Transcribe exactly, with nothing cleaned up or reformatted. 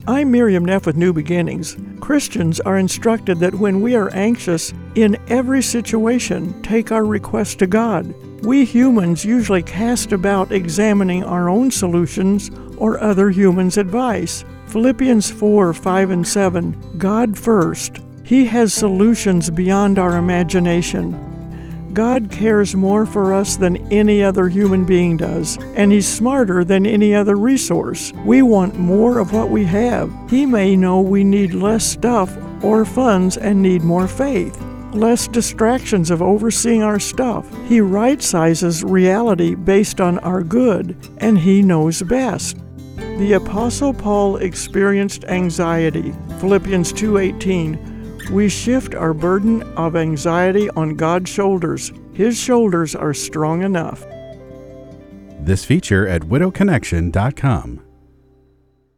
I'm Miriam Neff with New Beginnings. Christians are instructed that when we are anxious in every situation, take our request to God. We humans usually cast about examining our own solutions or other humans' advice. Philippians four, five, and seven, God first. He has solutions beyond our imagination. God cares more for us than any other human being does, and He's smarter than any other resource. We want more of what we have. He may know we need less stuff or funds and need more faith, less distractions of overseeing our stuff. He right-sizes reality based on our good, and He knows best. The Apostle Paul experienced anxiety. Philippians two eighteen. We shift our burden of anxiety on God's shoulders. His shoulders are strong enough. This feature at widow connection dot com.